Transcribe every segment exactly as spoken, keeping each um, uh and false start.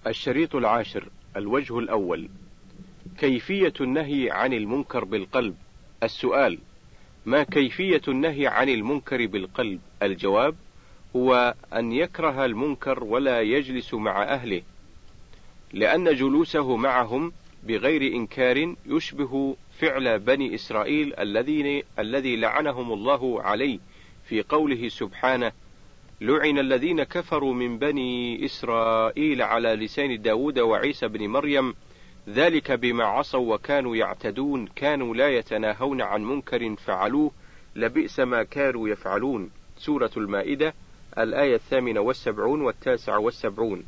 الشريط العاشر. الوجه الأول: كيفية النهي عن المنكر بالقلب. السؤال: ما كيفية النهي عن المنكر بالقلب؟ الجواب: هو أن يكره المنكر ولا يجلس مع أهله، لأن جلوسه معهم بغير إنكار يشبه فعل بني إسرائيل الذين الذي لعنهم الله عليه في قوله سبحانه: لعن الذين كفروا من بني إسرائيل على لسان داود وعيسى بن مريم ذلك بما عصوا وكانوا يعتدون كانوا لا يتناهون عن منكر فعلوه لبئس ما كانوا يفعلون. سورة المائدة الآية الثامنة والسبعون والتاسعة والسبعون.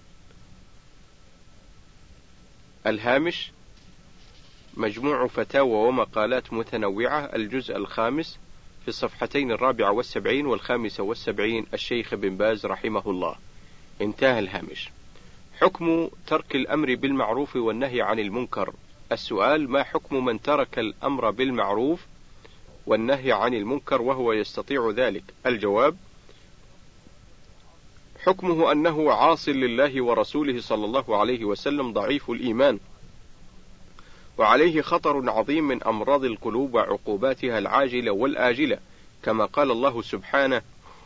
الهامش: مجموع فتاوى ومقالات متنوعة، الجزء الخامس، في الصفحتين الرابعة والسبعين والخامسة والسبعين، الشيخ بن باز رحمه الله. انتهى الهامش. حكم ترك الأمر بالمعروف والنهي عن المنكر. السؤال: ما حكم من ترك الأمر بالمعروف والنهي عن المنكر وهو يستطيع ذلك؟ الجواب: حكمه أنه عاص لله ورسوله صلى الله عليه وسلم ضعيف الإيمان، وعليه خطر عظيم من أمراض القلوب وعقوباتها العاجلة والآجلة، كما قال الله سبحانه: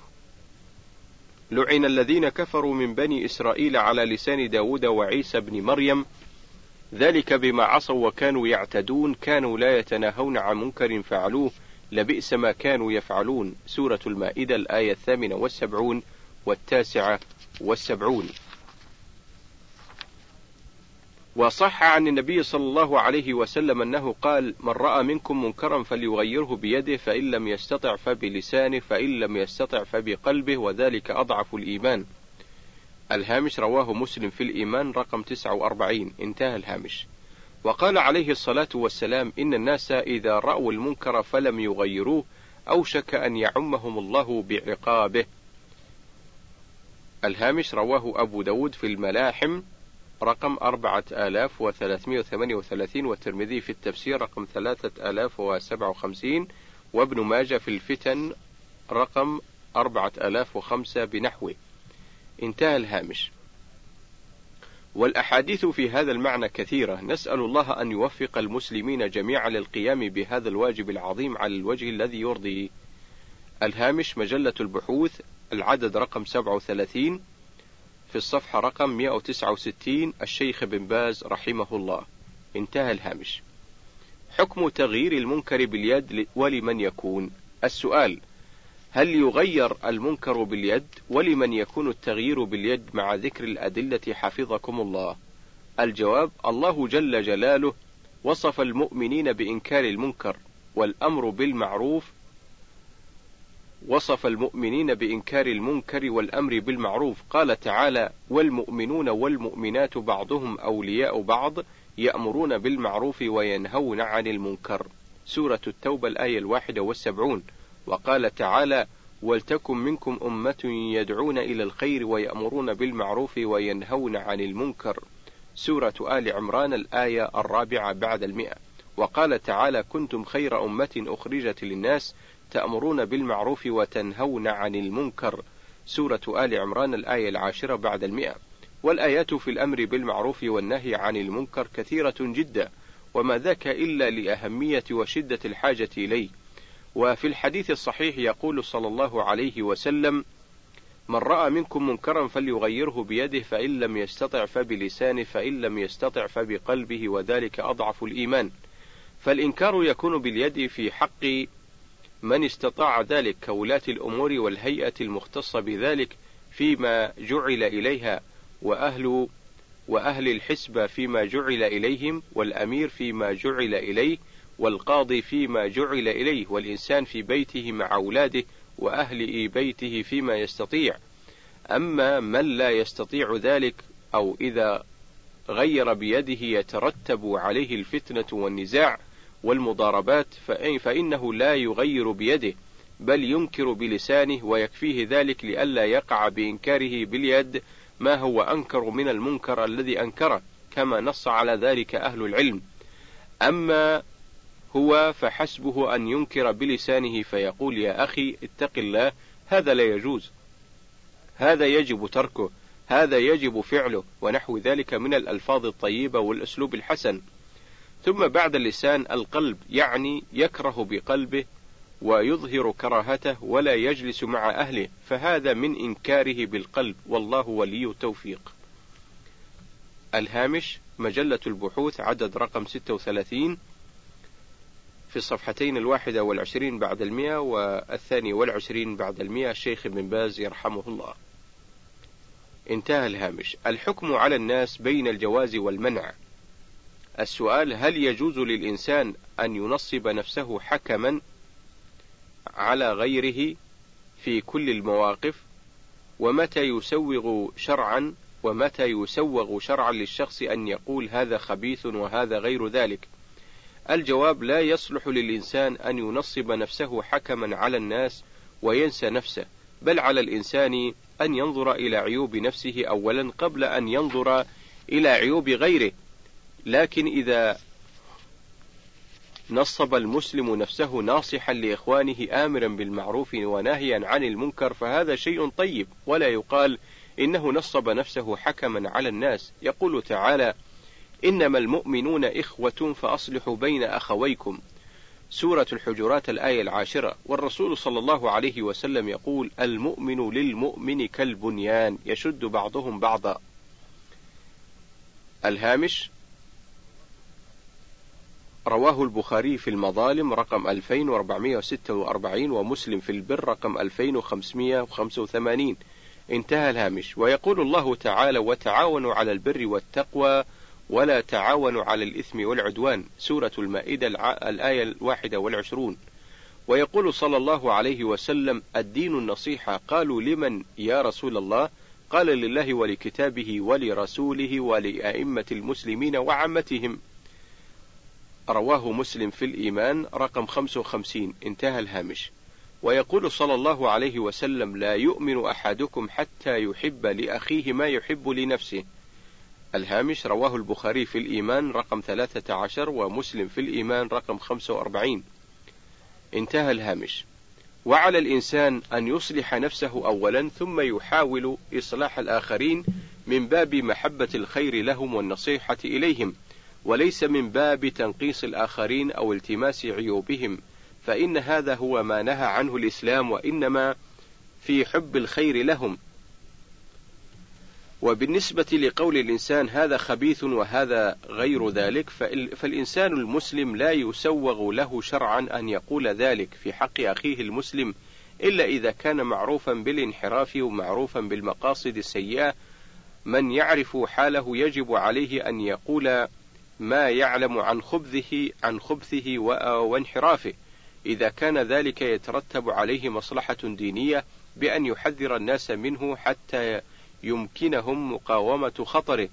لعن الذين كفروا من بني إسرائيل على لسان داود وعيسى بن مريم ذلك بما عصوا وكانوا يعتدون كانوا لا يتناهون عن منكر فعلوه لبئس ما كانوا يفعلون. سورة المائدة الآية الثامنة والسبعون والتاسعة والسبعون. وصح عن النبي صلى الله عليه وسلم أنه قال: من رأى منكم منكرا فليغيره بيده، فإن لم يستطع فبلسانه، فإن لم يستطع فبقلبه، وذلك أضعف الإيمان. الهامش: رواه مسلم في الإيمان رقم تسعة وأربعين. انتهى الهامش. وقال عليه الصلاة والسلام: إن الناس إذا رأوا المنكر فلم يغيروه أوشك أن يعمهم الله بعقابه. الهامش: رواه أبو داود في الملاحم رقم أربعة آلاف وثلاثمائة وثمانية وثلاثين، والترمذي في التفسير رقم ثلاثة آلاف وسبعة وخمسين، وابن ماجه في الفتن رقم أربعة آلاف وخمسة بنحوه. انتهى الهامش. والأحاديث في هذا المعنى كثيرة، نسأل الله أن يوفق المسلمين جميعا للقيام بهذا الواجب العظيم على الوجه الذي يرضيه. الهامش: مجلة البحوث العدد رقم سبعة وثلاثين في الصفحة رقم مئة وتسعة وستين، الشيخ بن باز رحمه الله. انتهى الهامش. حكم تغيير المنكر باليد ولمن يكون؟ السؤال: هل يغير المنكر باليد؟ ولمن يكون التغيير باليد مع ذكر الأدلة حفظكم الله؟ الجواب: الله جل جلاله وصف المؤمنين بإنكار المنكر والأمر بالمعروف وصف المؤمنين بإنكار المنكر والأمر بالمعروف. قال تعالى: والمؤمنون والمؤمنات بعضهم أولياء بعض يأمرون بالمعروف وينهون عن المنكر. سورة التوبة الآية الواحدة والسبعون. وقال تعالى: ولتكن منكم أمة يدعون إلى الخير ويأمرون بالمعروف وينهون عن المنكر. سورة آل عمران الآية الرابعة بعد المئة. وقال تعالى: كنتم خير أمة أخرجت للناس تأمرون بالمعروف وتنهون عن المنكر. سورة آل عمران الآية العاشرة بعد المئة. والآيات في الأمر بالمعروف والنهي عن المنكر كثيرة جدا، وما ذاك إلا لأهمية وشدة الحاجة إليه. وفي الحديث الصحيح يقول صلى الله عليه وسلم: من رأى منكم منكرا فليغيره بيده، فإن لم يستطع فبلسانه، فإن لم يستطع فبقلبه، وذلك أضعف الإيمان. فالإنكار يكون باليد في حق من استطاع ذلك كولاة الأمور والهيئة المختصة بذلك فيما جعل إليها، وأهل وأهل الحسبة فيما جعل إليهم، والأمير فيما جعل إليه، والقاضي فيما جعل إليه، والإنسان في بيته مع أولاده وأهل بيته فيما يستطيع. أما من لا يستطيع ذلك، أو إذا غير بيده يترتب عليه الفتنة والنزاع والمضاربات، فإنه لا يغير بيده، بل ينكر بلسانه، ويكفيه ذلك لئلا يقع بإنكاره باليد ما هو أنكر من المنكر الذي أنكره، كما نص على ذلك أهل العلم. أما هو فحسبه أن ينكر بلسانه فيقول: يا أخي اتق الله، هذا لا يجوز، هذا يجب تركه، هذا يجب فعله، ونحو ذلك من الألفاظ الطيبة والأسلوب الحسن. ثم بعد اللسان القلب، يعني يكره بقلبه ويظهر كراهته ولا يجلس مع أهله، فهذا من إنكاره بالقلب، والله ولي التوفيق. الهامش، مجلة البحوث، عدد رقم ستة وثلاثين، في الصفحتين الواحدة والعشرين بعد المئة والثاني والعشرين بعد المئة، الشيخ ابن باز يرحمه الله. انتهى الهامش. الحكم على الناس بين الجواز والمنع. السؤال: هل يجوز للإنسان أن ينصب نفسه حكما على غيره في كل المواقف؟ ومتى يسوغ شرعا ومتى يسوغ شرعا للشخص أن يقول هذا خبيث وهذا غير ذلك؟ الجواب: لا يصلح للإنسان أن ينصب نفسه حكما على الناس وينسى نفسه، بل على الإنسان أن ينظر إلى عيوب نفسه أولا قبل أن ينظر إلى عيوب غيره. لكن إذا نصب المسلم نفسه ناصحا لإخوانه آمرا بالمعروف وناهيا عن المنكر فهذا شيء طيب، ولا يقال إنه نصب نفسه حكما على الناس. يقول تعالى: إنما المؤمنون إخوة فأصلحوا بين أخويكم، سورة الحجرات الآية العاشرة. والرسول صلى الله عليه وسلم يقول: المؤمن للمؤمن كالبنيان يشد بعضهم بعضا. الهامش، رواه البخاري في المظالم رقم ألفين وأربعمئة وستة وأربعين، ومسلم في البر رقم ألفين وخمسمئة وخمسة وثمانين. انتهى الهامش. ويقول الله تعالى: وتعاونوا على البر والتقوى ولا تعاونوا على الإثم والعدوان، سورة المائدة الآية الواحدة والعشرون. ويقول صلى الله عليه وسلم: الدين النصيحة. قالوا: لمن يا رسول الله؟ قال: لله ولكتابه ولرسوله ولأئمة المسلمين وعامتهم. رواه مسلم في الإيمان رقم خمسة وخمسين. انتهى الهامش. ويقول صلى الله عليه وسلم: لا يؤمن أحدكم حتى يحب لأخيه ما يحب لنفسه. الهامش، رواه البخاري في الإيمان رقم ثلاثة عشر، ومسلم في الإيمان رقم خمسة وأربعين. انتهى الهامش. وعلى الإنسان أن يصلح نفسه أولا ثم يحاول إصلاح الآخرين من باب محبة الخير لهم والنصيحة إليهم، وليس من باب تنقيص الآخرين أو التماس عيوبهم، فإن هذا هو ما نهى عنه الإسلام، وإنما في حب الخير لهم. وبالنسبة لقول الإنسان هذا خبيث وهذا غير ذلك، فالإنسان المسلم لا يسوغ له شرعا أن يقول ذلك في حق أخيه المسلم، إلا إذا كان معروفا بالانحراف ومعروفا بالمقاصد السيئة. من يعرف حاله يجب عليه أن يقول ما يعلم عن خبثه عن خبثه وانحرافه، إذا كان ذلك يترتب عليه مصلحة دينية، بأن يحذر الناس منه حتى يمكنهم مقاومة خطره.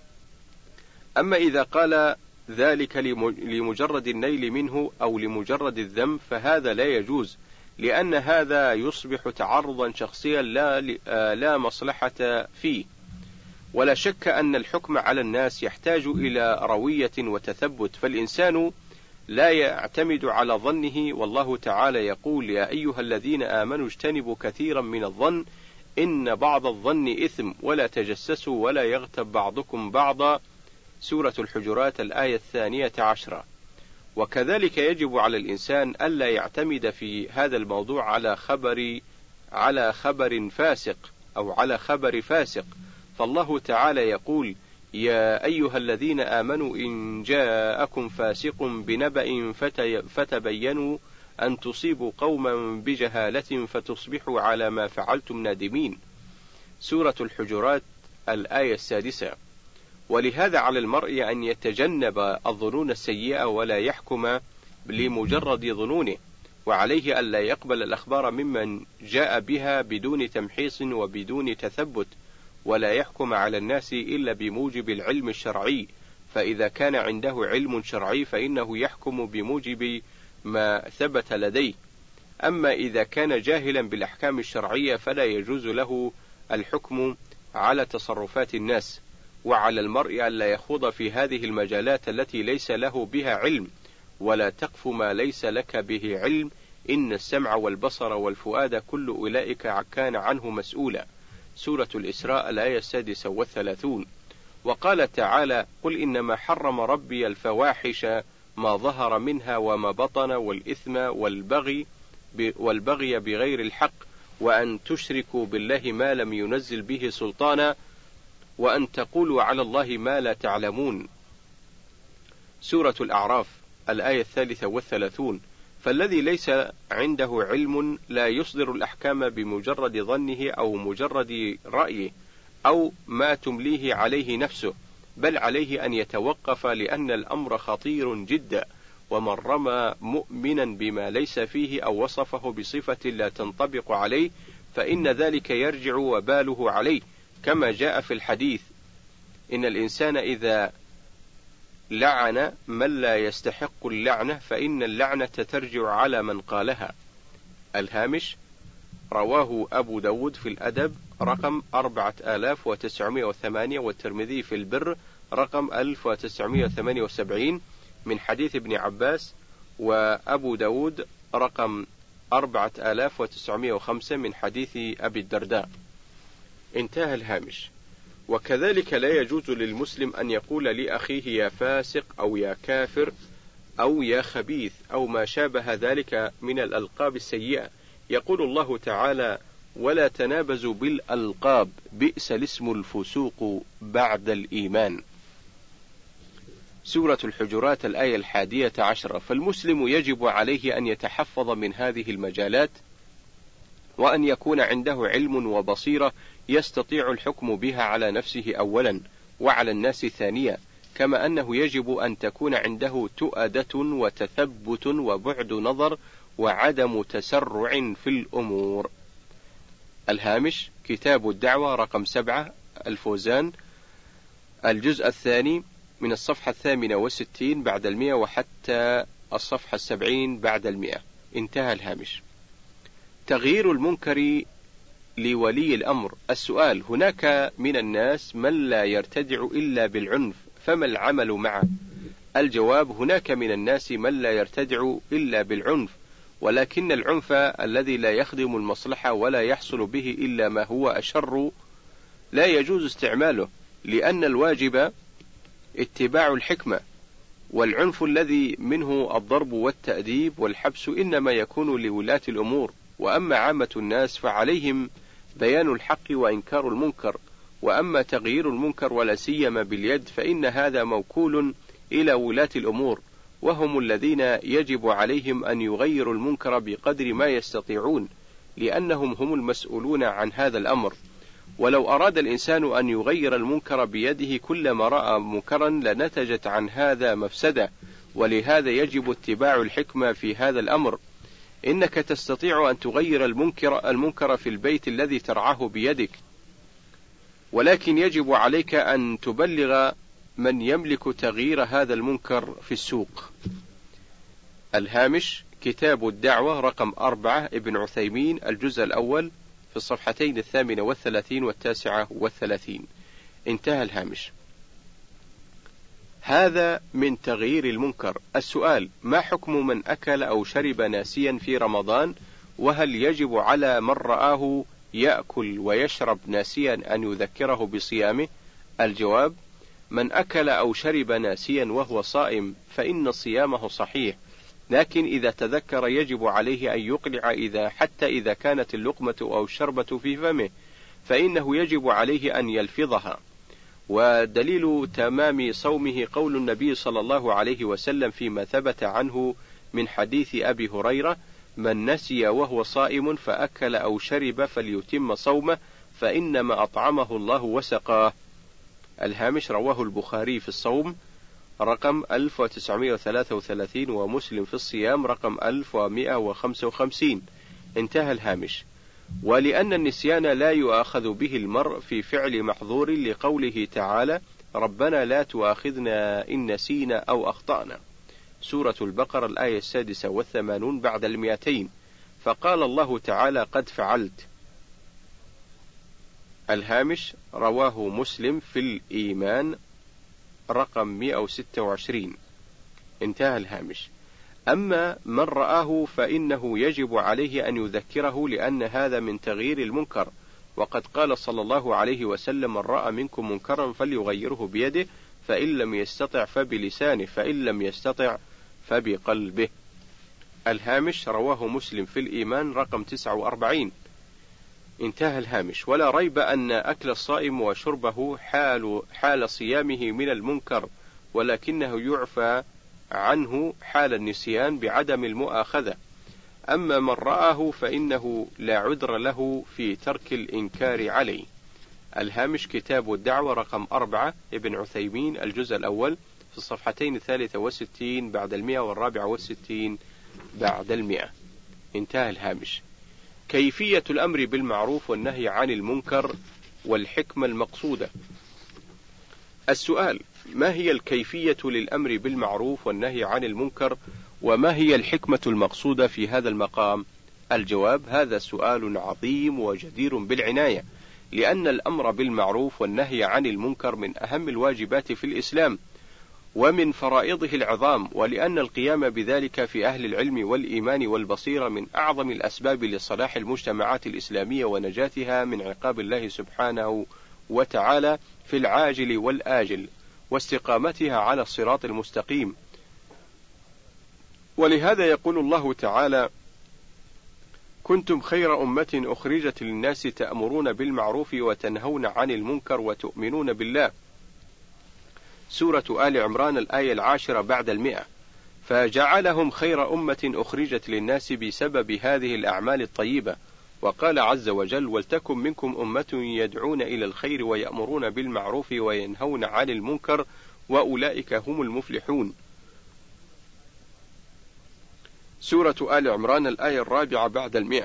أما إذا قال ذلك لمجرد النيل منه أو لمجرد الذم فهذا لا يجوز، لأن هذا يصبح تعرضا شخصيا لا, لا مصلحة فيه. ولا شك أن الحكم على الناس يحتاج إلى روية وتثبت، فالإنسان لا يعتمد على ظنه، والله تعالى يقول: يا أيها الذين آمنوا اجتنبوا كثيرا من الظن إن بعض الظن إثم ولا تجسسوا ولا يغتب بعضكم بعضا، سورة الحجرات الآية الثانية عشرة. وكذلك يجب على الإنسان ألا يعتمد في هذا الموضوع على خبر على خبر فاسق أو على خبر فاسق، فالله تعالى يقول: يا أيها الذين آمنوا إن جاءكم فاسق بنبأ فتبينوا أن تصيبوا قوما بجهالة فتصبحوا على ما فعلتم نادمين، سورة الحجرات الآية السادسة. ولهذا على المرء أن يتجنب الظنون السيئة ولا يحكم لمجرد ظنونه، وعليه ألا يقبل الأخبار ممن جاء بها بدون تمحيص وبدون تثبت، ولا يحكم على الناس إلا بموجب العلم الشرعي، فإذا كان عنده علم شرعي فإنه يحكم بموجب ما ثبت لديه. أما إذا كان جاهلا بالأحكام الشرعية فلا يجوز له الحكم على تصرفات الناس. وعلى المرء ألا يخوض في هذه المجالات التي ليس له بها علم، ولا تقف ما ليس لك به علم، إن السمع والبصر والفؤاد كل أولئك كان عنه مسؤولا، سورة الإسراء الآية السادسة والثلاثون. وقال تعالى: قل إنما حرم ربي الفواحش ما ظهر منها وما بطن والإثم والبغي والبغي بغير الحق وأن تشركوا بالله ما لم ينزل به سلطانا وأن تقولوا على الله ما لا تعلمون. سورة الأعراف الآية الثالثة والثلاثون. فالذي ليس عنده علم لا يصدر الأحكام بمجرد ظنه أو مجرد رأيه أو ما تمليه عليه نفسه، بل عليه أن يتوقف، لأن الأمر خطير جدا، ومن رمى مؤمنا بما ليس فيه أو وصفه بصفة لا تنطبق عليه فإن ذلك يرجع وباله عليه، كما جاء في الحديث: إن الإنسان إذا لعن من لا يستحق اللعنة فإن اللعنة ترجع على من قالها. الهامش: رواه أبو داود في الأدب رقم أربعة آلاف وتسعمائة وثمانية، والترمذي في البر رقم ألف وتسعمائة وثمانية وسبعين من حديث ابن عباس، وأبو داود رقم أربعة آلاف وتسعمائة وخمسة من حديث أبي الدرداء. انتهى الهامش. وكذلك لا يجوز للمسلم أن يقول لأخيه يا فاسق أو يا كافر أو يا خبيث أو ما شابه ذلك من الألقاب السيئة. يقول الله تعالى: ولا تنابزوا بالألقاب بئس الاسم الفسوق بعد الإيمان. سورة الحجرات الآية الحادية عشرة. فالمسلم يجب عليه أن يتحفظ من هذه المجالات، وأن يكون عنده علم وبصيرة يستطيع الحكم بها على نفسه أولا وعلى الناس ثانيا، كما أنه يجب أن تكون عنده تؤدة وتثبت وبعد نظر وعدم تسرع في الأمور. الهامش: كتاب الدعوة رقم سبعة الفوزان، الجزء الثاني من الصفحة الثامنة والستين بعد المئة وحتى الصفحة السبعين بعد المئة. انتهى الهامش. تغيير المنكر لولي الأمر. السؤال: هناك من الناس من لا يرتدع إلا بالعنف، فما العمل معه؟ الجواب: هناك من الناس من لا يرتدع إلا بالعنف، ولكن العنف الذي لا يخدم المصلحة ولا يحصل به إلا ما هو أشر لا يجوز استعماله، لأن الواجب اتباع الحكمة، والعنف الذي منه الضرب والتأديب والحبس إنما يكون لولاة الأمور، وأما عامة الناس فعليهم بيان الحق وإنكار المنكر، وأما تغيير المنكر ولا سيما باليد فإن هذا موكول إلى ولاة الأمور، وهم الذين يجب عليهم أن يغيروا المنكر بقدر ما يستطيعون، لأنهم هم المسؤولون عن هذا الأمر. ولو أراد الإنسان أن يغير المنكر بيده كلما رأى منكرا لنتجت عن هذا مفسدة، ولهذا يجب اتباع الحكمة في هذا الأمر. إنك تستطيع أن تغير المنكر, المنكر في البيت الذي ترعاه بيدك، ولكن يجب عليك أن تبلغ من يملك تغيير هذا المنكر في السوق. الهامش: كتاب الدعوة رقم أربعة ابن عثيمين، الجزء الأول في الصفحتين الثامنة والثلاثين والتاسعة والثلاثين. انتهى الهامش. هذا من تغيير المنكر. السؤال: ما حكم من أكل أو شرب ناسيا في رمضان، وهل يجب على من رآه يأكل ويشرب ناسيا أن يذكره بصيامه؟ الجواب: من أكل أو شرب ناسيا وهو صائم فإن صيامه صحيح، لكن إذا تذكر يجب عليه أن يقلع إذا حتى إذا كانت اللقمة أو الشربة في فمه فإنه يجب عليه أن يلفظها. ودليل تمام صومه قول النبي صلى الله عليه وسلم فيما ثبت عنه من حديث أبي هريرة: من نسي وهو صائم فأكل أو شرب فليتم صومه فإنما أطعمه الله وسقاه. الهامش: رواه البخاري في الصوم رقم ألف وتسعمائة وثلاثة وثلاثين، ومسلم في الصيام رقم ألف ومئة وخمسة وخمسين. انتهى الهامش. ولأن النسيان لا يؤاخذ به المرء في فعل محظور لقوله تعالى: ربنا لا تؤاخذنا إن نسينا أو أخطأنا. سورة البقرة الآية السادسة والثمانون بعد المئتين. فقال الله تعالى: قد فعلت. الهامش: رواه مسلم في الإيمان رقم مئة وستة وعشرين. انتهى الهامش. أما من رآه فإنه يجب عليه أن يذكره، لأن هذا من تغيير المنكر، وقد قال صلى الله عليه وسلم: من رأى منكم منكرا فليغيره بيده، فإن لم يستطع فبلسانه، فإن لم يستطع فبقلبه. الهامش: رواه مسلم في الإيمان رقم تسعة وأربعين. انتهى الهامش. ولا ريب أن أكل الصائم وشربه حال, حال صيامه من المنكر، ولكنه يعفى عنه حال النسيان بعدم المؤاخذة. أما من رآه فإنه لا عذر له في ترك الإنكار عليه. الهامش: كتاب الدعوة رقم أربعة، ابن عثيمين، الجزء الأول، في الصفحتين الثالثة والستين بعد المئة والرابعة والستين بعد المئة. انتهى الهامش. كيفية الأمر بالمعروف والنهي عن المنكر والحكمة المقصودة. السؤال: ما هي الكيفية للأمر بالمعروف والنهي عن المنكر، وما هي الحكمة المقصودة في هذا المقام؟ الجواب: هذا سؤال عظيم وجدير بالعناية، لأن الأمر بالمعروف والنهي عن المنكر من أهم الواجبات في الإسلام ومن فرائضه العظام، ولأن القيام بذلك في أهل العلم والإيمان والبصيرة من أعظم الأسباب لصلاح المجتمعات الإسلامية ونجاتها من عقاب الله سبحانه وتعالى في العاجل والآجل، واستقامتها على الصراط المستقيم. ولهذا يقول الله تعالى: كنتم خير أمة أخرجت للناس تأمرون بالمعروف وتنهون عن المنكر وتؤمنون بالله. سورة آل عمران الآية العاشرة بعد المئة. فجعلهم خير أمة أخرجت للناس بسبب هذه الأعمال الطيبة. وقال عز وجل: ولتكن منكم أمة يدعون إلى الخير ويأمرون بالمعروف وينهون عن المنكر وأولئك هم المفلحون. سورة آل عمران الآية الرابعة بعد المئة.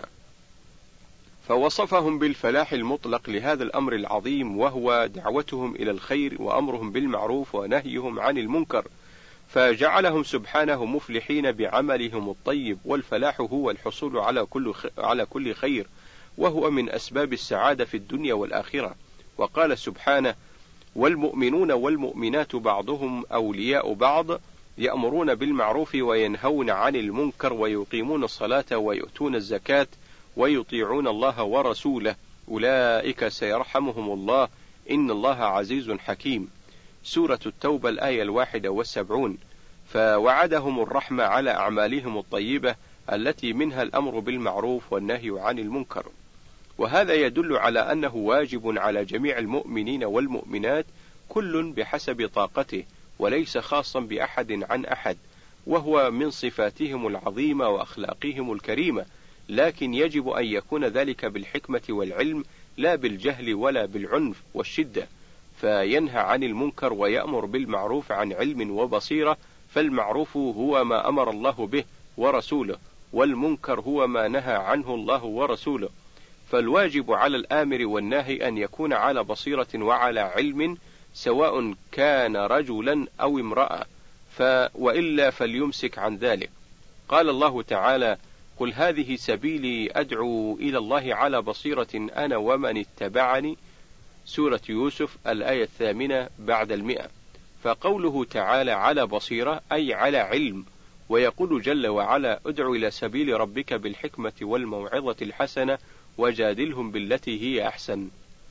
فوصفهم بالفلاح المطلق لهذا الأمر العظيم، وهو دعوتهم إلى الخير وأمرهم بالمعروف ونهيهم عن المنكر، فجعلهم سبحانه مفلحين بعملهم الطيب. والفلاح هو الحصول على كل على كل خير، وهو من أسباب السعادة في الدنيا والآخرة. وقال سبحانه: والمؤمنون والمؤمنات بعضهم أولياء بعض يأمرون بالمعروف وينهون عن المنكر ويقيمون الصلاة ويؤتون الزكاة ويطيعون الله ورسوله أولئك سيرحمهم الله إن الله عزيز حكيم. سورة التوبة الآية الواحدة والسبعون. فوعدهم الرحمة على أعمالهم الطيبة التي منها الأمر بالمعروف والنهي عن المنكر. وهذا يدل على أنه واجب على جميع المؤمنين والمؤمنات كل بحسب طاقته، وليس خاصا بأحد عن أحد، وهو من صفاتهم العظيمة وأخلاقهم الكريمة، لكن يجب أن يكون ذلك بالحكمة والعلم لا بالجهل ولا بالعنف والشدة. فينهى عن المنكر ويأمر بالمعروف عن علم وبصيرة، فالمعروف هو ما أمر الله به ورسوله، والمنكر هو ما نهى عنه الله ورسوله. فالواجب على الآمر والناهي أن يكون على بصيرة وعلى علم، سواء كان رجلا أو امرأة، ف وإلا فليمسك عن ذلك. قال الله تعالى: قل هذه سبيلي أدعو إلى الله على بصيرة أنا ومن اتبعني. سورة يوسف الآية الثامنة بعد المئة. فقوله تعالى على بصيرة أي على علم. ويقول جل وعلا: ادع إلى سبيل ربك بالحكمة والموعظة الحسنة وجادلهم بالتي هي أحسن.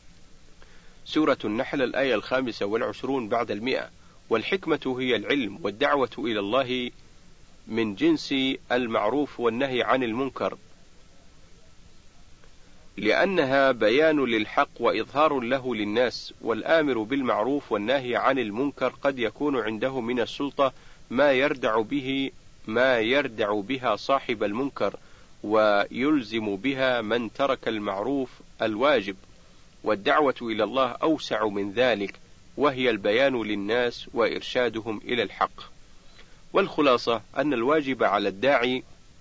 سورة النحل الآية الخامسة والعشرون بعد المئة. والحكمة هي العلم، والدعوة إلى الله من جنس المعروف والنهي عن المنكر، لأنها بيان للحق وإظهار له للناس. والآمر بالمعروف والنهي عن المنكر قد يكون عنده من السلطة ما يردع به ما يردع بها صاحب المنكر، ويلزم بها من ترك المعروف الواجب. والدعوة إلى الله أوسع من ذلك، وهي البيان للناس وإرشادهم إلى الحق. والخلاصة أن الواجب على الداعي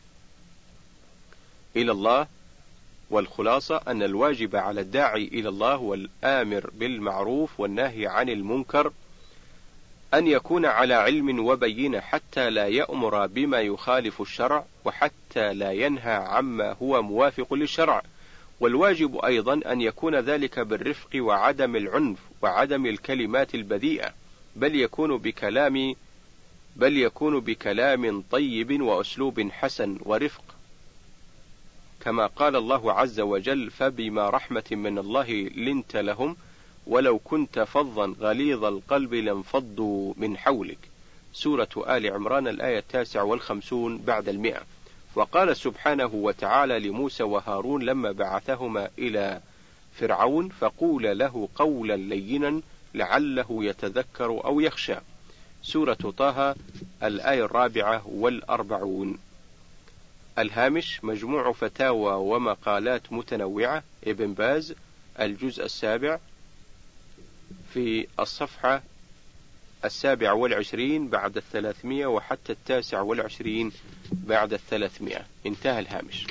إلى الله والخلاصة أن الواجب على الداعي إلى الله والآمر بالمعروف والنهي عن المنكر أن يكون على علم وبينة، حتى لا يأمر بما يخالف الشرع، وحتى لا ينهى عما هو موافق للشرع. والواجب أيضا أن يكون ذلك بالرفق وعدم العنف وعدم الكلمات البذيئة، بل يكون بكلام بل يكون بكلام طيب وأسلوب حسن ورفق. كما قال الله عز وجل: فبما رحمة من الله لنت لهم ولو كنت فظا غليظ القلب لانفضوا من حولك. سورة آل عمران الآية التاسعة والخمسون بعد المئة. وقال سبحانه وتعالى لموسى وهارون لما بعثهما إلى فرعون: فقول له قولا لينا لعله يتذكر أو يخشى. سورة طه الآية الرابعة والأربعون. الهامش: مجموع فتاوى ومقالات متنوعة، ابن باز، الجزء السابع، في الصفحة السابع والعشرين بعد الثلاثمائة وحتى التاسع والعشرين بعد الثلاثمائة. انتهى الهامش.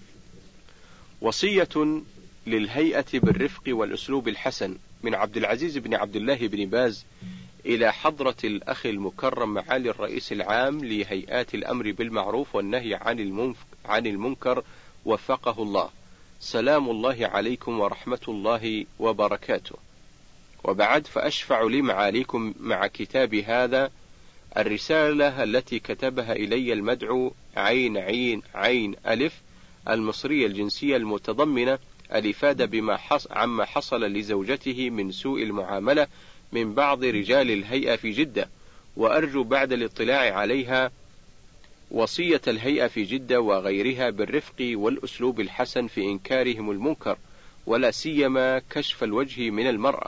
وصية للهيئة بالرفق والأسلوب الحسن، من عبد العزيز بن عبد الله بن باز إلى حضرة الأخ المكرم معالي الرئيس العام لهيئات الأمر بالمعروف والنهي عن عن المنكر وفقه الله. سلام الله عليكم ورحمة الله وبركاته. وبعد، فأشفع لمعاليكم مع كتاب هذا الرسالة التي كتبها إلي المدعو عين عين عين ألف المصرية الجنسية، المتضمنة الإفادة بما حص عما حصل لزوجته من سوء المعاملة من بعض رجال الهيئة في جدة، وأرجو بعد الاطلاع عليها وصية الهيئة في جدة وغيرها بالرفق والأسلوب الحسن في إنكارهم المنكر، ولا سيما كشف الوجه من المرأة،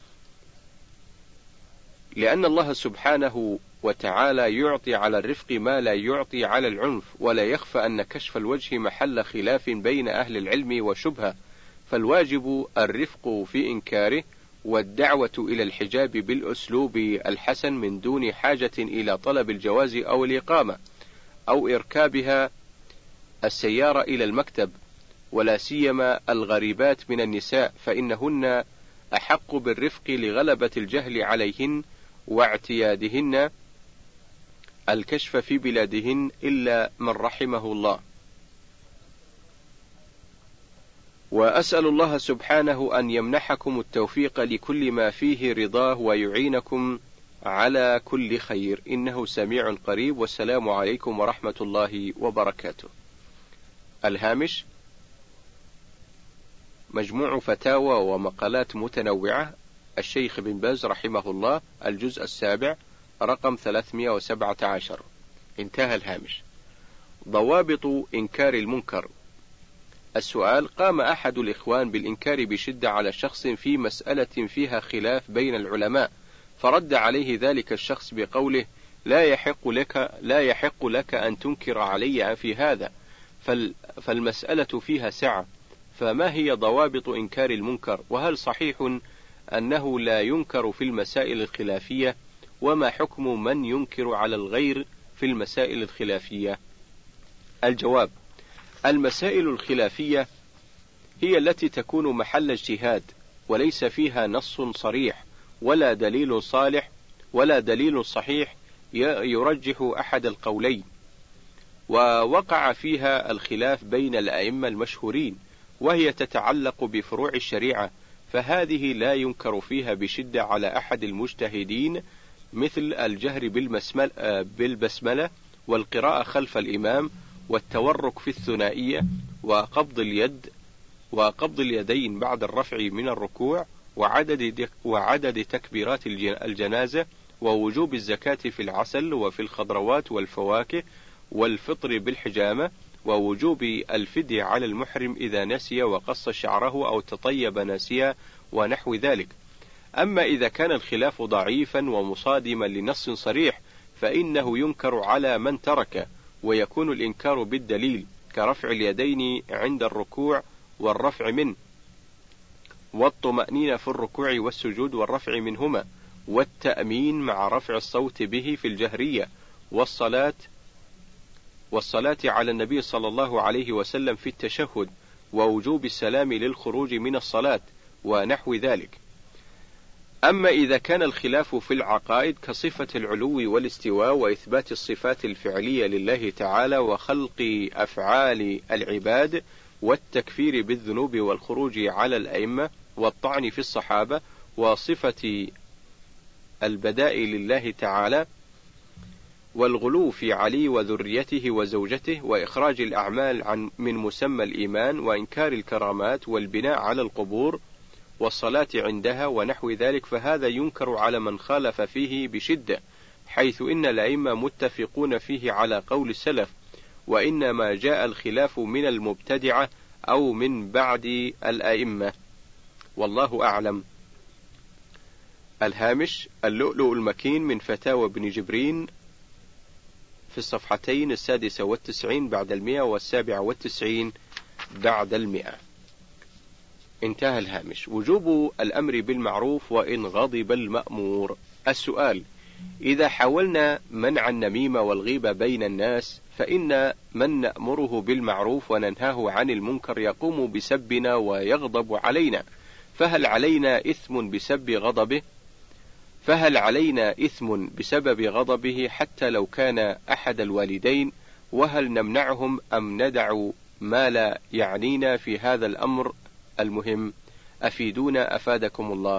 لأن الله سبحانه وتعالى يعطي على الرفق ما لا يعطي على العنف، ولا يخفى أن كشف الوجه محل خلاف بين أهل العلم وشبهة، فالواجب الرفق في إنكاره والدعوة إلى الحجاب بالأسلوب الحسن من دون حاجة إلى طلب الجواز أو الإقامة أو إركابها السيارة إلى المكتب، ولا سيما الغريبات من النساء، فإنهن أحق بالرفق لغلبة الجهل عليهن واعتيادهن الكشف في بلادهن إلا من رحمه الله. وأسأل الله سبحانه أن يمنحكم التوفيق لكل ما فيه رضاه ويعينكم على كل خير، إنه سميع قريب، والسلام عليكم ورحمة الله وبركاته. الهامش: مجموع فتاوى ومقالات متنوعة، الشيخ بن باز رحمه الله، الجزء السابع، رقم ثلاثمائة وسبعة عشر. انتهى الهامش. ضوابط إنكار المنكر. السؤال: قام أحد الإخوان بالإنكار بشدة على شخص في مسألة فيها خلاف بين العلماء، فرد عليه ذلك الشخص بقوله: لا يحق لك لا يحق لك أن تنكر علي في هذا، فالمسألة فيها سعة، فما هي ضوابط إنكار المنكر؟ وهل صحيح أنه لا ينكر في المسائل الخلافية؟ وما حكم من ينكر على الغير في المسائل الخلافية؟ الجواب: المسائل الخلافية هي التي تكون محل اجتهاد وليس فيها نص صريح ولا دليل صالح ولا دليل صحيح يرجح أحد القولين، ووقع فيها الخلاف بين الأئمة المشهورين، وهي تتعلق بفروع الشريعة، فهذه لا ينكر فيها بشدة على أحد المجتهدين، مثل الجهر بالبسملة والقراءة خلف الإمام والتورك في الثنائية وقبض اليد وقبض اليدين بعد الرفع من الركوع وعدد وعدد تكبيرات الجنازة ووجوب الزكاة في العسل وفي الخضروات والفواكه والفطر بالحجامة ووجوب الفدية على المحرم إذا نسي وقص شعره أو تطيب ناسيا ونحو ذلك. أما إذا كان الخلاف ضعيفا ومصادما لنص صريح فإنه ينكر على من ترك، ويكون الإنكار بالدليل كرفع اليدين عند الركوع والرفع منه، والطمأنينة في الركوع والسجود والرفع منهما، والتأمين مع رفع الصوت به في الجهرية، والصلاة والصلاة على النبي صلى الله عليه وسلم في التشهد، ووجوب السلام للخروج من الصلاة ونحو ذلك. أما إذا كان الخلاف في العقائد كصفة العلو والاستواء وإثبات الصفات الفعلية لله تعالى وخلق أفعال العباد والتكفير بالذنوب والخروج على الأئمة والطعن في الصحابة وصفة البداء لله تعالى والغلو في علي وذريته وزوجته، وإخراج الأعمال عن من مسمى الإيمان، وإنكار الكرامات، والبناء على القبور، والصلاة عندها ونحو ذلك، فهذا ينكر على من خالف فيه بشدة، حيث إن الأئمة متفقون فيه على قول السلف، وإنما جاء الخلاف من المبتدعة أو من بعد الأئمة، والله أعلم. الهامش: اللؤلؤ المكين من فتاوى ابن جبرين، في الصفحتين السادسة والتسعين بعد المئة والسابعة والتسعين بعد المئة. انتهى الهامش. وجوب الأمر بالمعروف وإن غضب المأمور. السؤال: إذا حاولنا منع النميمة والغيبة بين الناس، فإن من نأمره بالمعروف وننهاه عن المنكر يقوم بسبنا ويغضب علينا، فهل علينا إثم بسبب غضبه؟ فهل علينا إثم بسبب غضبه حتى لو كان أحد الوالدين؟ وهل نمنعهم أم ندع ما لا يعنينا في هذا الأمر المهم؟ أفيدونا أفادكم الله.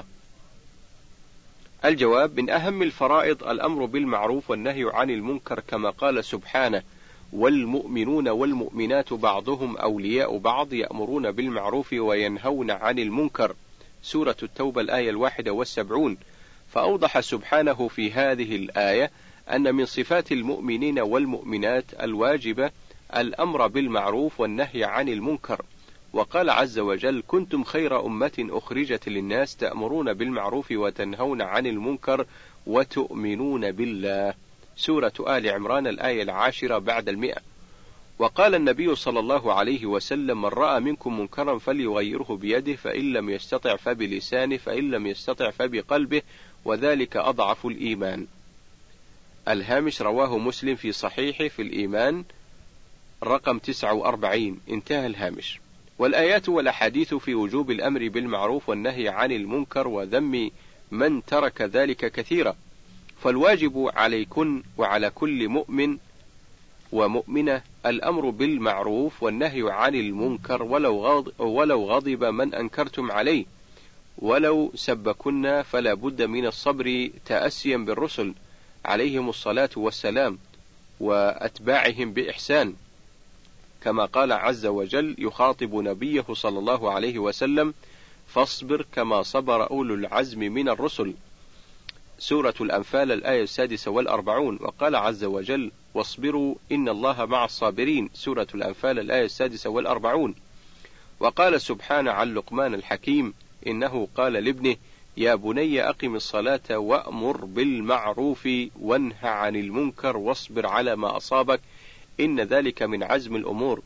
الجواب: من أهم الفرائض الأمر بالمعروف والنهي عن المنكر، كما قال سبحانه: والمؤمنون والمؤمنات بعضهم أولياء بعض يأمرون بالمعروف وينهون عن المنكر، سورة التوبة الآية الواحدة والسبعون. فأوضح سبحانه في هذه الآية أن من صفات المؤمنين والمؤمنات الواجبة الأمر بالمعروف والنهي عن المنكر، وقال عز وجل: كنتم خير أمة أخرجت للناس تأمرون بالمعروف وتنهون عن المنكر وتؤمنون بالله، سورة آل عمران الآية العاشرة بعد المئة. وقال النبي صلى الله عليه وسلم: من رأى منكم منكرا فليغيره بيده، فإن لم يستطع فبلسانه، فإن لم يستطع فبقلبه، وذلك أضعف الإيمان. الهامش: رواه مسلم في صحيحه في الإيمان رقم تسعة وأربعين. انتهى الهامش. والآيات والأحاديث في وجوب الأمر بالمعروف والنهي عن المنكر وذم من ترك ذلك كثيرة، فالواجب عليكن وعلى كل مؤمن ومؤمنة الأمر بالمعروف والنهي عن المنكر، ولو غضب, ولو غضب من أنكرتم عليه، ولو سبكن فلا بد من الصبر تأسيا بالرسل عليهم الصلاة والسلام وأتباعهم بإحسان، كما قال عز وجل يخاطب نبيه صلى الله عليه وسلم: فاصبر كما صبر أولو العزم من الرسل، سورة الأنفال الآية السادسة والأربعون. وقال عز وجل: واصبروا إن الله مع الصابرين، سورة الأنفال الآية السادسة والأربعون. وقال سبحانه عن لقمان الحكيم: إنه قال لابنه: يا بني أقم الصلاة وأمر بالمعروف وانه عن المنكر واصبر على ما أصابك إن ذلك من عزم الأمور،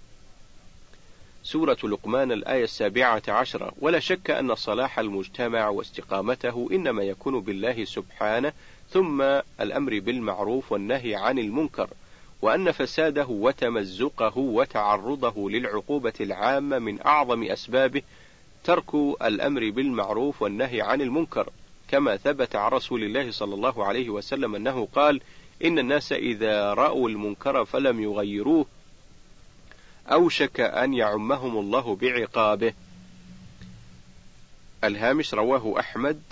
سورة لقمان الآية السابعة عشرة. ولا شك أن صلاح المجتمع واستقامته إنما يكون بالله سبحانه، ثم الأمر بالمعروف والنهي عن المنكر، وأن فساده وتمزقه وتعرضه للعقوبة العامة من أعظم أسبابه ترك الأمر بالمعروف والنهي عن المنكر، كما ثبت عن رسول الله صلى الله عليه وسلم أنه قال: إن الناس إذا رأوا المنكر فلم يغيروه أوشك أن يعمهم الله بعقابه. الهامش: رواه أحمد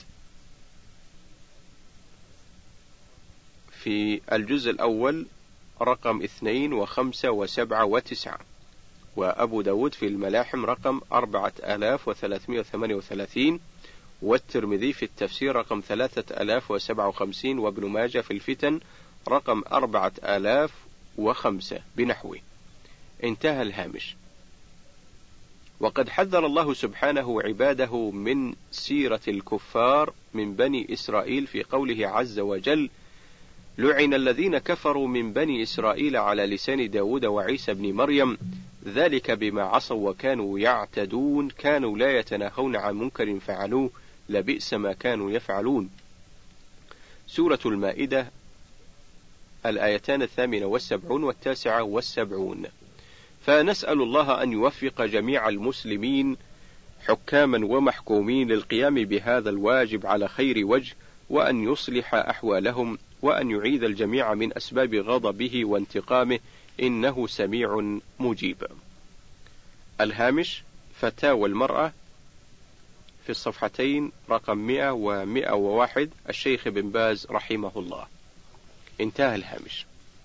في الجزء الأول رقم اثنين وخمسة وسبعة وتسعة، وأبو داود في الملاحم رقم أربعة آلاف وثلاثمائة وثمانية وثلاثين، والترمذي في التفسير رقم ثلاثة آلاف وسبعة وخمسين، وابن ماجه في الفتن رقم أربعة آلاف وخمسة بنحوه. انتهى الهامش. وقد حذر الله سبحانه عباده من سيرة الكفار من بني إسرائيل في قوله عز وجل: لعن الذين كفروا من بني إسرائيل على لسان داود وعيسى بن مريم ذلك بما عصوا وكانوا يعتدون كانوا لا يتناهون عن منكر فعلوه لبئس ما كانوا يفعلون، سورة المائدة الآيتان الثامنة والسبعون والتاسعة والسبعون. فنسأل الله أن يوفق جميع المسلمين حكاما ومحكومين للقيام بهذا الواجب على خير وجه، وأن يصلح أحوالهم، وأن يعيذ الجميع من أسباب غضبه وانتقامه، إنه سميع مجيب. الهامش: فتاوى المرأة في الصفحتين رقم مئة ومئة وواحد، الشيخ بن باز رحمه الله. انتهى الهامش.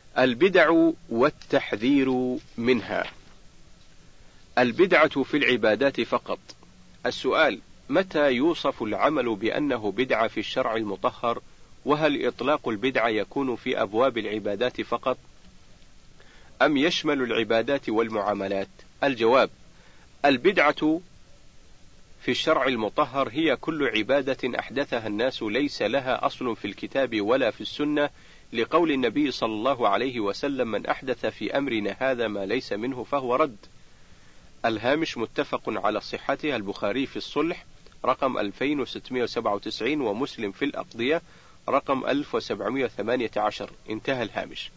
البدع والتحذير منها. البدعة في العبادات فقط. السؤال: متى يوصف العمل بأنه بدعة في الشرع المطهر؟ وهل إطلاق البدعة يكون في أبواب العبادات فقط أم يشمل العبادات والمعاملات؟ الجواب: البدعة في الشرع المطهر هي كل عبادة أحدثها الناس ليس لها أصل في الكتاب ولا في السنة، لقول النبي صلى الله عليه وسلم: من أحدث في أمرنا هذا ما ليس منه فهو رد. الهامش متفق على صحته، البخاري في الصلح رقم ألفين وستمائة وسبعة وتسعين ومسلم في الأقضية رقم ألف وسبعمائة وثمانية عشر. انتهى الهامش.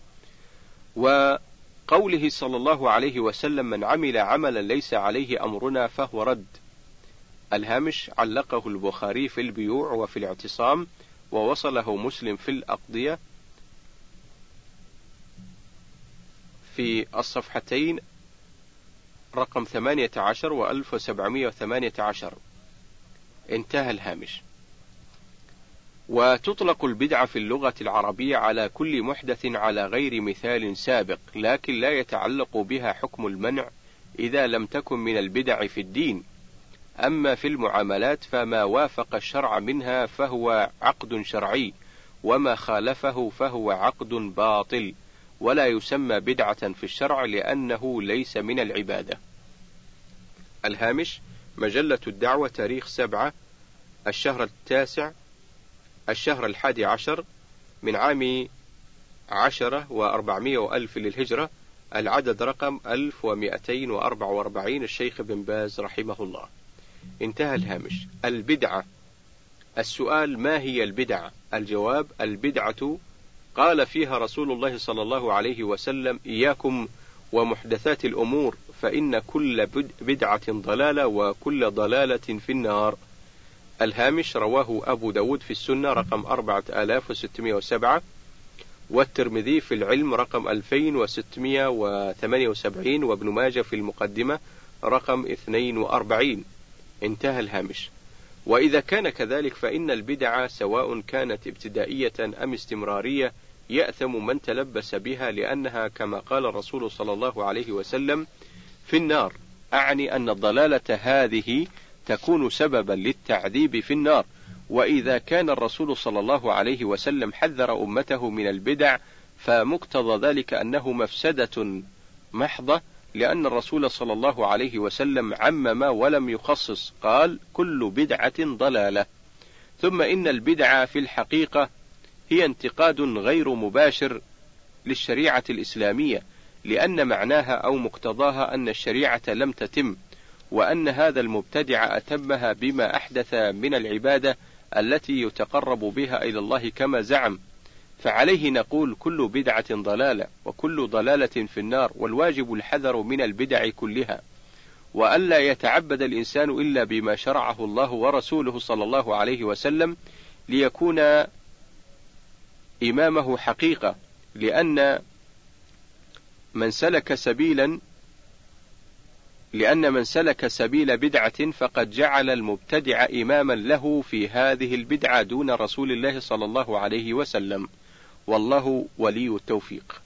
وقوله صلى الله عليه وسلم: من عمل عملا ليس عليه أمرنا فهو رد. الهامش علقه البخاري في البيوع وفي الاعتصام، ووصله مسلم في الأقضية في الصفحتين رقم ثمانية عشر وألف وسبعمائة وثمانية عشر. انتهى الهامش. وتطلق البدعة في اللغة العربية على كل محدث على غير مثال سابق، لكن لا يتعلق بها حكم المنع إذا لم تكن من البدع في الدين. أما في المعاملات فما وافق الشرع منها فهو عقد شرعي، وما خالفه فهو عقد باطل، ولا يسمى بدعة في الشرع لأنه ليس من العبادة. الهامش مجلة الدعوة تاريخ سبعة الشهر التاسع الشهر الحادي عشر من عام عشرة وأربعمائة وألف للهجرة، العدد رقم ألف ومئتين وأربعة وأربعين، الشيخ بن باز رحمه الله. انتهى الهامش. البدعة. السؤال: ما هي البدعة؟ الجواب: البدعة قال فيها رسول الله صلى الله عليه وسلم: إياكم ومحدثات الأمور فإن كل بدعة ضلالة وكل ضلالة في النار. الهامش رواه أبو داود في السنة رقم أربعة آلاف وستمائة وسبعة، والترمذي في العلم رقم ألفين وستمائة وثمانية وسبعين، وابن ماجه في المقدمة رقم اثنين وأربعين. انتهى الهامش. وإذا كان كذلك فإن البدعة سواء كانت ابتدائية أم استمرارية يأثم من تلبس بها، لأنها كما قال الرسول صلى الله عليه وسلم: في النار، أعني أن الضلالة هذه تكون سببا للتعذيب في النار. وإذا كان الرسول صلى الله عليه وسلم حذر أمته من البدع فمقتضى ذلك أنه مفسدة محضة، لأن الرسول صلى الله عليه وسلم عمم ولم يخصص، قال: كل بدعة ضلالة. ثم إن البدعة في الحقيقة هي انتقاد غير مباشر للشريعة الإسلامية، لأن معناها أو مقتضاها أن الشريعة لم تتم، وأن هذا المبتدع أتمها بما أحدث من العبادة التي يتقرب بها إلى الله كما زعم. فعليه نقول: كل بدعة ضلالة وكل ضلالة في النار، والواجب الحذر من البدع كلها، وألا يتعبد الإنسان إلا بما شرعه الله ورسوله صلى الله عليه وسلم ليكون إمامه حقيقة، لأن من سلك سبيلا لأن من سلك سبيل بدعة فقد جعل المبتدع إماما له في هذه البدعة دون رسول الله صلى الله عليه وسلم، والله ولي التوفيق.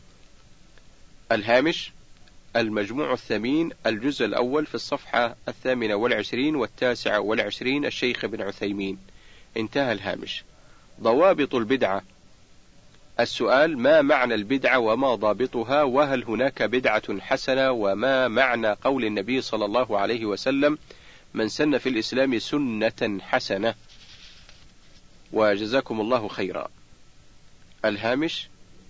الهامش المجموع الثمين الجزء الأول في الصفحة الثامنة والعشرين والتاسعة والعشرين، الشيخ بن عثيمين. انتهى الهامش. ضوابط البدعة. السؤال: ما معنى البدعة وما ضابطها؟ وهل هناك بدعة حسنة؟ وما معنى قول النبي صلى الله عليه وسلم: من سن في الإسلام سنة حسنة؟ وجزاكم الله خيرا. الهامش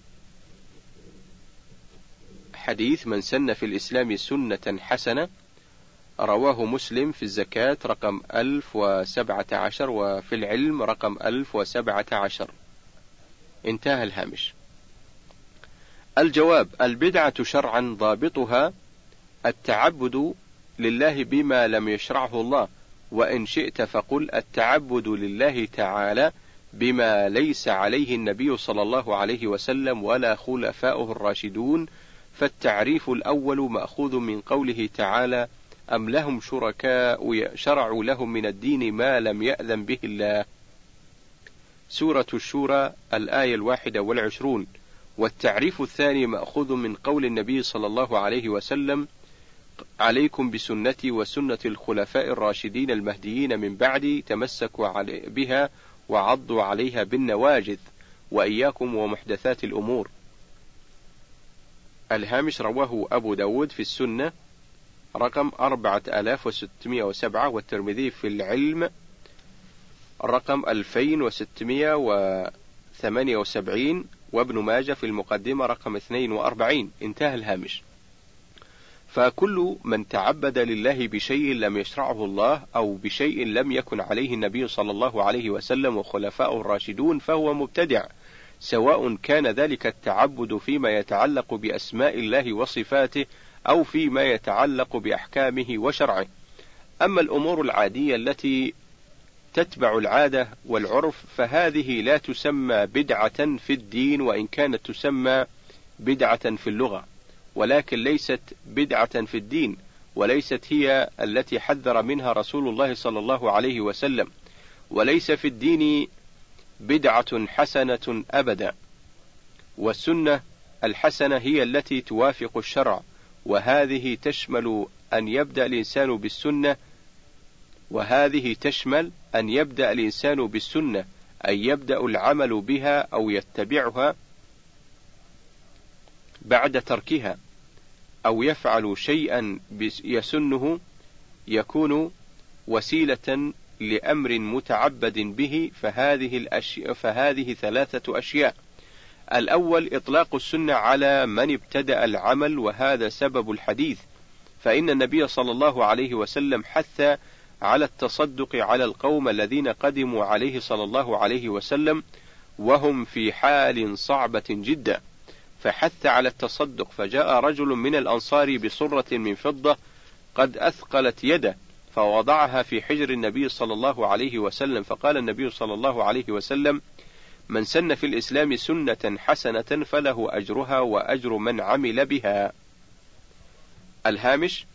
حديث من سن في الإسلام سنة حسنة رواه مسلم في الزكاة رقم ألف وسبعة عشر، وفي العلم رقم ألف وسبعة عشر. انتهى الهامش. الجواب: البدعة شرعا ضابطها التعبد لله بما لم يشرعه الله، وإن شئت فقل التعبد لله تعالى بما ليس عليه النبي صلى الله عليه وسلم ولا خلفاؤه الراشدون. فالتعريف الأول مأخوذ من قوله تعالى: أم لهم شركاء شرعوا لهم من الدين ما لم يأذن به الله. سورة الشورى الآية الواحدة والعشرون. والتعريف الثاني مأخوذ من قول النبي صلى الله عليه وسلم: عليكم بسنتي وسنة الخلفاء الراشدين المهديين من بعدي، تمسكوا بها وعضوا عليها بالنواجذ، وإياكم ومحدثات الأمور. الهامش: رواه أبو داود في السنة رقم أربعة آلاف وستمائة وسبعة، والترمذي في العلم رقم ألفين وستمائة وثمانية وسبعين، وابن ماجه في المقدمة رقم اثنين وأربعين. انتهى الهامش. فكل من تعبد لله بشيء لم يشرعه الله أو بشيء لم يكن عليه النبي صلى الله عليه وسلم وخلفاؤه الراشدون فهو مبتدع، سواء كان ذلك التعبد فيما يتعلق بأسماء الله وصفاته أو فيما يتعلق بأحكامه وشرعه. أما الأمور العادية التي تتبع العادة والعرف فهذه لا تسمى بدعة في الدين، وإن كانت تسمى بدعة في اللغة، ولكن ليست بدعة في الدين، وليست هي التي حذر منها رسول الله صلى الله عليه وسلم. وليس في الدين بدعة حسنة أبدا، والسنة الحسنة هي التي توافق الشرع، وهذه تشمل أن يبدأ الإنسان بالسنة وهذه تشمل أن يبدأ الإنسان بالسنة أي يبدأ العمل بها أو يتبعها بعد تركها، أو يفعل شيئا يسنه يكون وسيلة لأمر متعبد به. فهذه الأشياء فهذه ثلاثة أشياء: الأول إطلاق السنة على من ابتدأ العمل، وهذا سبب الحديث، فإن النبي صلى الله عليه وسلم حث على التصدق على القوم الذين قدموا عليه صلى الله عليه وسلم وهم في حال صعبة جدا، فحث على التصدق، فجاء رجل من الأنصار بصرة من فضة قد أثقلت يده فوضعها في حجر النبي صلى الله عليه وسلم، فقال النبي صلى الله عليه وسلم: من سن في الإسلام سنة حسنة فله أجرها وأجر من عمل بها. الهامش: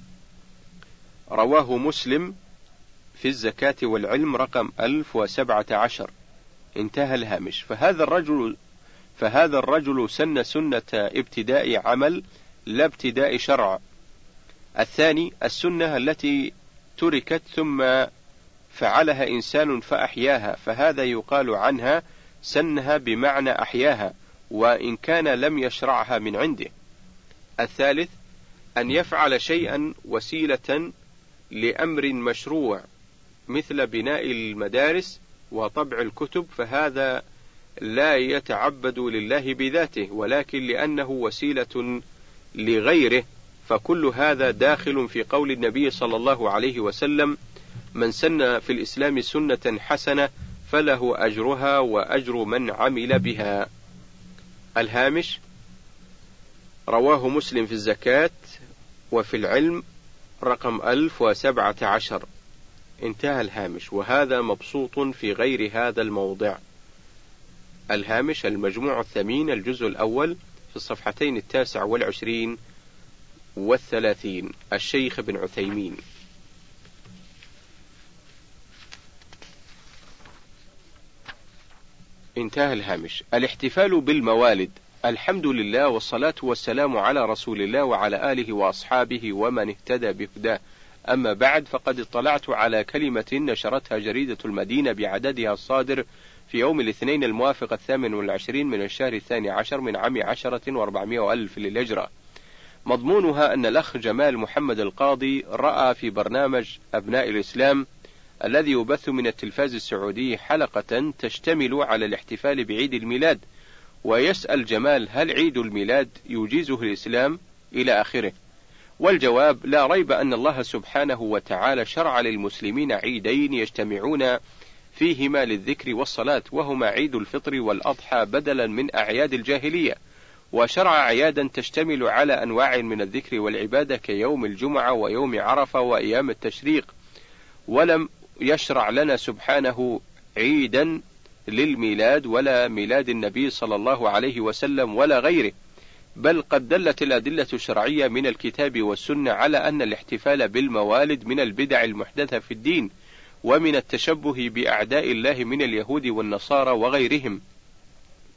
رواه مسلم في الزكاة والعلم رقم ألف وسبعة عشر. انتهى الهامش. فهذا الرجل فهذا الرجل سن سنة ابتداء عمل لا ابتداء شرع. الثاني: السنة التي تركت ثم فعلها إنسان فأحياها، فهذا يقال عنها سنها بمعنى أحياها، وإن كان لم يشرعها من عنده. الثالث: أن يفعل شيئا وسيلة لأمر مشروع مثل بناء المدارس وطبع الكتب، فهذا لا يتعبد لله بذاته ولكن لأنه وسيلة لغيره، فكل هذا داخل في قول النبي صلى الله عليه وسلم: من سن في الإسلام سنة حسنة فله أجرها وأجر من عمل بها. الهامش: رواه مسلم في الزكاة وفي العلم رقم ألف وسبعة عشر. انتهى الهامش. وهذا مبسوط في غير هذا الموضع. الهامش: المجموع الثمين الجزء الأول في الصفحتين التاسع والعشرين والثلاثين. الشيخ بن عثيمين. انتهى الهامش. الاحتفال بالموالد. الحمد لله والصلاة والسلام على رسول الله وعلى آله وأصحابه ومن اهتدى بهداه. أما بعد، فقد اطلعت على كلمة نشرتها جريدة المدينة بعددها الصادر في يوم الاثنين الموافق الثامن والعشرين من الشهر الثاني عشر من عام عشرة وأربعمائة ألف للهجرة. مضمونها أن الأخ جمال محمد القاضي رأى في برنامج أبناء الإسلام الذي يبث من التلفاز السعودي حلقة تشتمل على الاحتفال بعيد الميلاد، ويسأل جمال: هل عيد الميلاد يجيزه الإسلام؟ إلى آخره. والجواب: لا ريب أن الله سبحانه وتعالى شرع للمسلمين عيدين يجتمعون فيهما للذكر والصلاة، وهما عيد الفطر والأضحى بدلا من أعياد الجاهلية، وشرع أعيادا تشتمل على أنواع من الذكر والعبادة كيوم الجمعة ويوم عرفة وأيام التشريق، ولم يشرع لنا سبحانه عيدا للميلاد ولا ميلاد النبي صلى الله عليه وسلم ولا غيره، بل قد دلت الأدلة الشرعية من الكتاب والسنة على أن الاحتفال بالموالد من البدع المحدثة في الدين ومن التشبه بأعداء الله من اليهود والنصارى وغيرهم.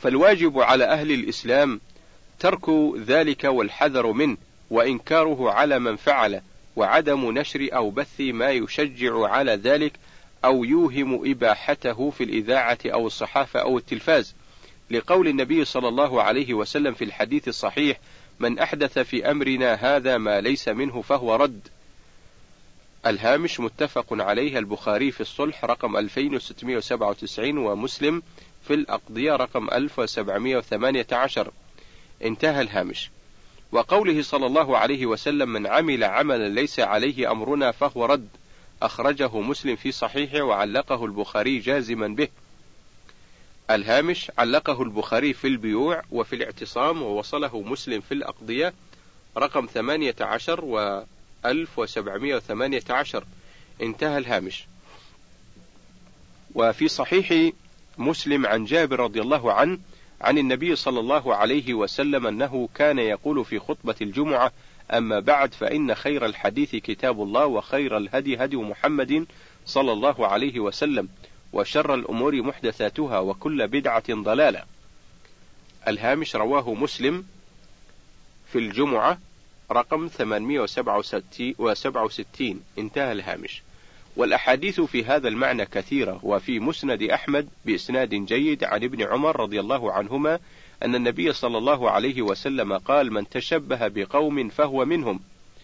فالواجب على أهل الإسلام ترك ذلك والحذر منه، وإنكاره على من فعله، وعدم نشر أو بث ما يشجع على ذلك أو يوهم إباحته في الإذاعة أو الصحافة أو التلفاز، لقول النبي صلى الله عليه وسلم في الحديث الصحيح: من أحدث في أمرنا هذا ما ليس منه فهو رد. الهامش متفق عليه البخاري في الصلح رقم ألفين وستمائة وسبعة وتسعين، ومسلم في الأقضية رقم ألف وسبعمائة وثمانية عشر. انتهى الهامش. وقوله صلى الله عليه وسلم: من عمل عملا ليس عليه أمرنا فهو رد، أخرجه مسلم في صحيحه وعلقه البخاري جازما به. الهامش علقه البخاري في البيوع وفي الاعتصام، ووصله مسلم في الأقضية رقم ثمانية عشر وألف وسبعمائة وثمانية عشر. انتهى الهامش. وفي صحيح مسلم عن جابر رضي الله عنه عن النبي صلى الله عليه وسلم أنه كان يقول في خطبة الجمعة: أما بعد، فإن خير الحديث كتاب الله، وخير الهدي هدي محمد صلى الله عليه وسلم، وشر الأمور محدثاتها، وكل بدعة ضلالة. الهامش رواه مسلم في الجمعة رقم ثمانمائة وسبعة وستين. انتهى الهامش. والأحاديث في هذا المعنى كثيرة. وفي مسند أحمد بإسناد جيد عن ابن عمر رضي الله عنهما أن النبي صلى الله عليه وسلم قال: من تشبه بقوم فهو منهم.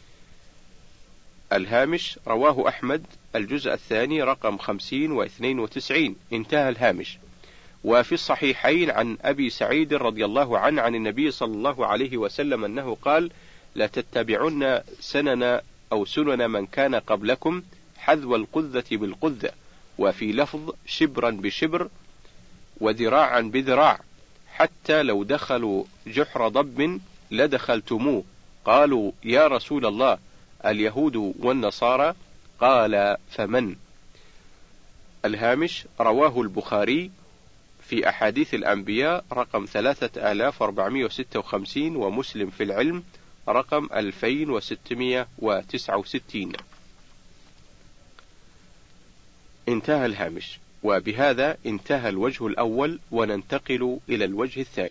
الهامش رواه أحمد الجزء الثاني رقم خمسين واثنين وتسعين. انتهى الهامش. وفي الصحيحين عن أبي سعيد رضي الله عنه عن النبي صلى الله عليه وسلم أنه قال: لا تتبعن سنن أو سنن من كان قبلكم حذو القذة بالقذة، وفي لفظ: شبرا بشبر وذراعا بذراع، حتى لو دخلوا جحر ضب لدخلتموه. قالوا: يا رسول الله، اليهود والنصارى؟ قال: فمن؟ الهامش رواه البخاري في أحاديث الأنبياء رقم ثلاثة آلاف وأربعمائة وستة وخمسين، ومسلم في العلم رقم ألفين وستمائة وتسعة وستين. انتهى الهامش. وبهذا انتهى الوجه الأول، وننتقل إلى الوجه الثاني.